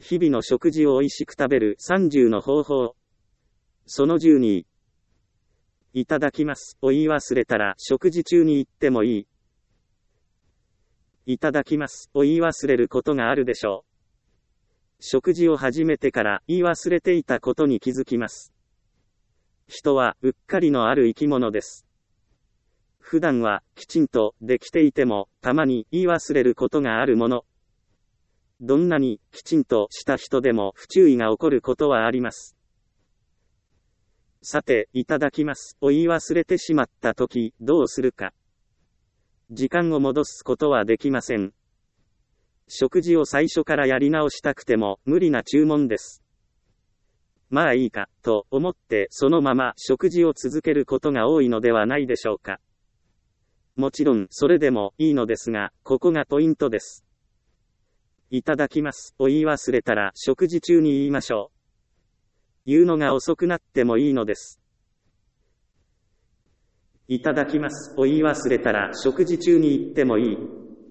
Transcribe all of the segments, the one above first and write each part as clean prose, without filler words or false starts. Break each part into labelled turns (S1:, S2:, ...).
S1: 日々の食事を美味しく食べる30の方法。その12。いただきますを言い忘れたら食事中に言ってもいい。いただきますを言い忘れることがあるでしょう。食事を始めてから言い忘れていたことに気づきます。人はうっかりのある生き物です。普段はきちんとできていてもたまに言い忘れることがあるもの。どんなにきちんとした人でも不注意が起こることはあります。さて、いただきますを言い忘れてしまったときどうするか。時間を戻すことはできません。食事を最初からやり直したくても無理な注文です。まあいいかと思ってそのまま食事を続けることが多いのではないでしょうか。もちろんそれでもいいのですが、ここがポイントです。いただきますを言い忘れたら食事中に言いましょう。言うのが遅くなってもいいのです。いただきますを言い忘れたら食事中に言ってもいい。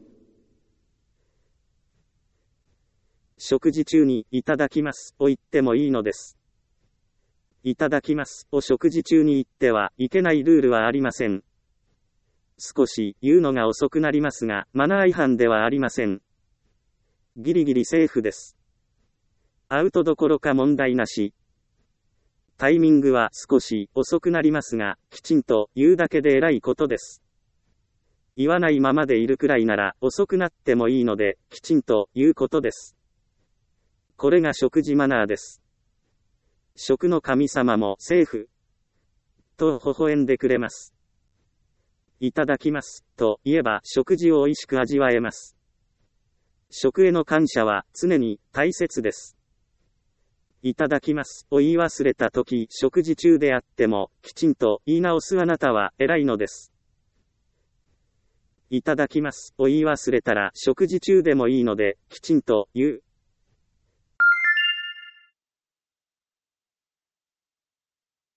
S1: 食事中にいただきますを言ってもいいのです。いただきますを食事中に言ってはいけないルールはありません。少し言うのが遅くなりますが、マナー違反ではありません。ギリギリセーフです。アウトどころか問題なし。タイミングは少し遅くなりますが、きちんと言うだけで偉いことです。言わないままでいるくらいなら遅くなってもいいので、きちんと言うことです。これが食事マナーです。食の神様もセーフと微笑んでくれます。いただきますと言えば食事を美味しく味わえます。食への感謝は常に大切です。いただきますを言い忘れたとき、食事中であってもきちんと言い直すあなたは偉いのです。いただきますを言い忘れたら食事中でもいいのできちんと言う。